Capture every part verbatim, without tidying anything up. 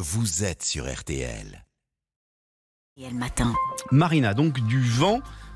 vous êtes sur R T L. Et le matin. Marina, donc du vent,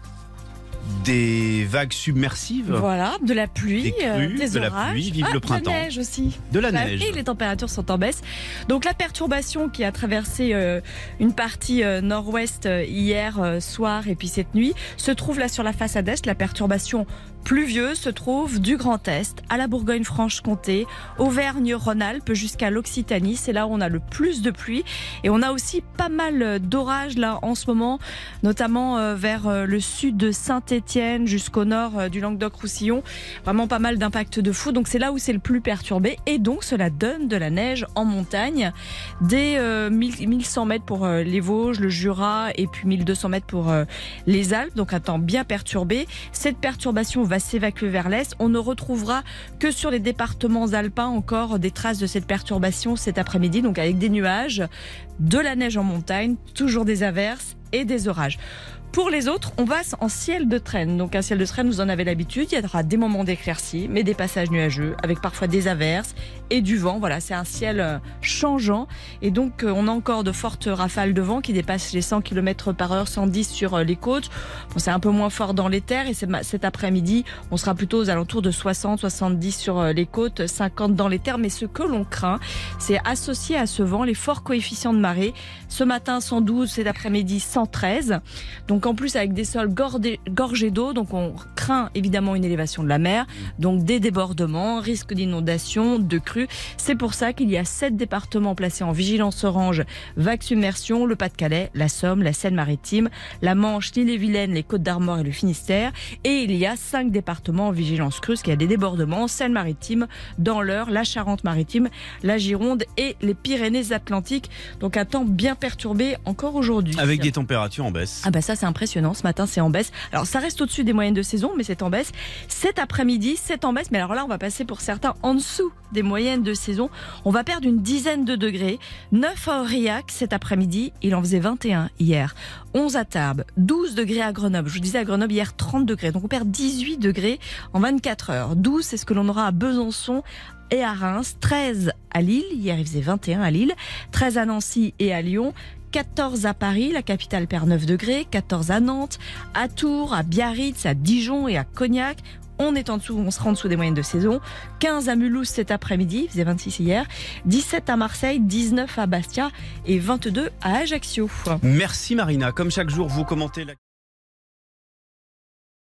des vagues submersives. Voilà, de la pluie, Des crues, euh, des de la orages. pluie, vive Ah, le printemps. De la neige aussi. De la Bah, neige. Et les températures sont en baisse. Donc la perturbation qui a traversé euh, une partie euh, nord-ouest euh, hier euh, soir et puis cette nuit se trouve là sur la façade est. La perturbation pluvieuse se trouve du Grand Est à la Bourgogne-Franche-Comté, Auvergne-Rhône-Alpes jusqu'à l'Occitanie. C'est là où on a le plus de pluie. Et on a aussi pas mal d'orages là en ce moment, notamment euh, vers euh, le sud de Saint-Étienne jusqu'au nord euh, du Languedoc-Roussillon. Vraiment pas mal d'impact de fou. Donc c'est là où c'est le plus perturbé. Et donc cela donne de la neige en montagne. Dès euh, mille cent mètres pour euh, les Vosges, le Jura et puis mille deux cents mètres pour euh, les Alpes. Donc un temps bien perturbé. Cette perturbation va s'évacuer vers l'est. On ne retrouvera que sur les départements alpins encore des traces de cette perturbation cet après-midi, donc avec des nuages, de la neige en montagne, toujours des averses et des orages. Pour les autres, on passe en ciel de traîne. Donc un ciel de traîne, vous en avez l'habitude, il y aura des moments d'éclaircie, mais des passages nuageux, avec parfois des averses et du vent. Voilà, c'est un ciel changeant. Et donc on a encore de fortes rafales de vent qui dépassent les cent kilomètres par heure, cent dix sur les côtes. Bon, c'est un peu moins fort dans les terres et cet après-midi, on sera plutôt aux alentours de soixante, soixante-dix sur les côtes, cinquante dans les terres. Mais ce que l'on craint, c'est associé à ce vent les forts coefficients de marée. Ce matin cent douze, cet après-midi cent treize. Donc en plus avec des sols gordés, gorgés d'eau, donc on craint évidemment une élévation de la mer, donc des débordements, risque d'inondation, de crues. C'est pour ça qu'il y a sept départements placés en vigilance orange, vague submersion, le Pas-de-Calais, la Somme, la Seine-Maritime, la Manche, l'Ille-et-Vilaine, les Côtes-d'Armor et le Finistère. Et il y a cinq départements en vigilance crue, qui a des débordements, Seine-Maritime, dans l'Eure, la Charente-Maritime, la Gironde et les Pyrénées-Atlantiques. Donc un temps bien perturbé encore aujourd'hui. Avec des températures en baisse. Ah bah ça c'est impressionnant, ce matin c'est en baisse. Alors ça reste au-dessus des moyennes de saison, mais c'est en baisse. Cet après-midi, c'est en baisse, mais alors là on va passer pour certains en dessous des moyennes de saison. On va perdre une dizaine de degrés. neuf à Aurillac cet après-midi, il en faisait vingt et un hier. onze à Tarbes, douze degrés à Grenoble. Je vous disais à Grenoble hier trente degrés, donc on perd dix-huit degrés en vingt-quatre heures. douze, c'est ce que l'on aura à Besançon et à Reims, treize à Lille, hier il faisait vingt et un à Lille, treize à Nancy et à Lyon, quatorze à Paris, la capitale perd neuf degrés, quatorze à Nantes, à Tours, à Biarritz, à Dijon et à Cognac. On est en dessous, on sera en dessous des moyennes de saison. quinze à Mulhouse cet après-midi, il faisait vingt-six hier. dix-sept à Marseille, dix-neuf à Bastia et vingt-deux à Ajaccio. Merci Marina, comme chaque jour vous commentez la...